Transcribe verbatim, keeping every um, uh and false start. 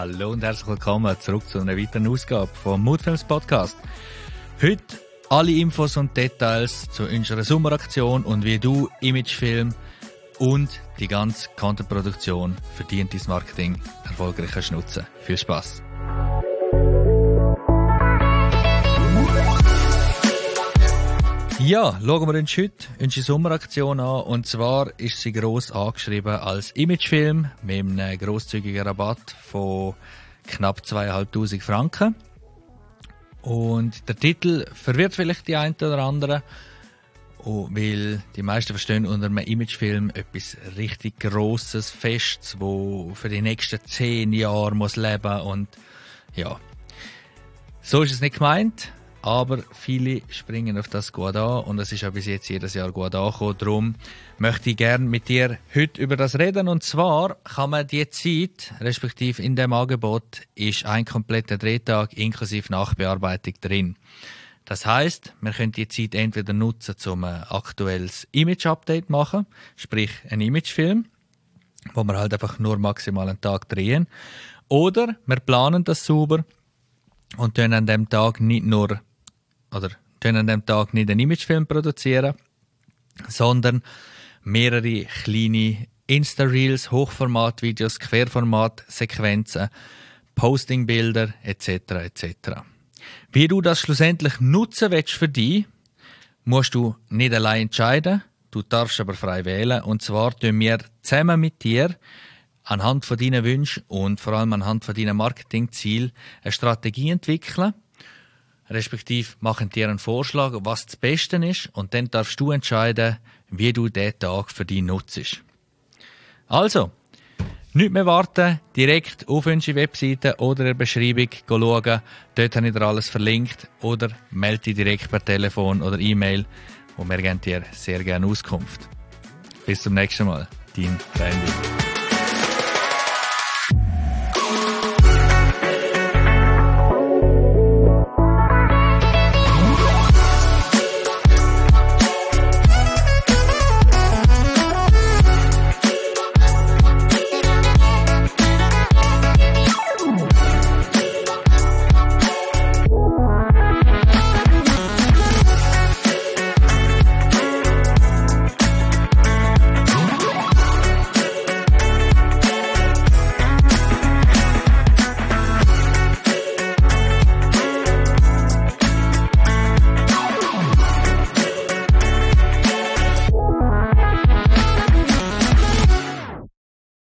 Hallo und herzlich willkommen zurück zu einer weiteren Ausgabe vom Moodfilms Podcast. Heute alle Infos und Details zu unserer Sommeraktion und wie du Imagefilm und die ganze Content-Produktion für dein Marketing erfolgreich kannst nutzen. Viel Spaß! Ja, schauen wir uns heute unsere Sommeraktion an. Und zwar ist sie gross angeschrieben als Imagefilm mit einem grosszügigen Rabatt von knapp zweitausendfünfhundert Franken. Und der Titel verwirrt vielleicht die einen oder anderen, weil die meisten verstehen unter einem Imagefilm etwas richtig Grosses, Festes, wo für die nächsten zehn Jahre muss leben und ja, so ist es nicht gemeint. Aber viele springen auf das gut an und es ist ja bis jetzt jedes Jahr gut angekommen. Darum möchte ich gerne mit dir heute über das reden. Und zwar kann man die Zeit, respektive in dem Angebot, ist ein kompletter Drehtag inklusive Nachbearbeitung drin. Das heisst, wir können die Zeit entweder nutzen, um ein aktuelles Image-Update machen, sprich ein Imagefilm, wo wir halt einfach nur maximal einen Tag drehen. Oder wir planen das sauber und tun an dem Tag nicht nur oder tun an dem Tag nicht einen Imagefilm produzieren, sondern mehrere kleine Insta-Reels, Hochformat-Videos, Querformat-Sequenzen, Posting-Bilder et cetera et cetera. Wie du das schlussendlich nutzen willst für dich, musst du nicht allein entscheiden, du darfst aber frei wählen. Und zwar tun wir zusammen mit dir anhand von deinen Wünschen und vor allem anhand von deinen Marketingzielen eine Strategie entwickeln, respektive machen dir einen Vorschlag, was das Beste ist, und dann darfst du entscheiden, wie du diesen Tag für dich nutzt. Also, nicht mehr warten, direkt auf unsere Webseite oder in der Beschreibung schauen, dort habe ich dir alles verlinkt, oder melde dich direkt per Telefon oder E-Mail und wir geben dir sehr gerne Auskunft. Bis zum nächsten Mal, dein Randy.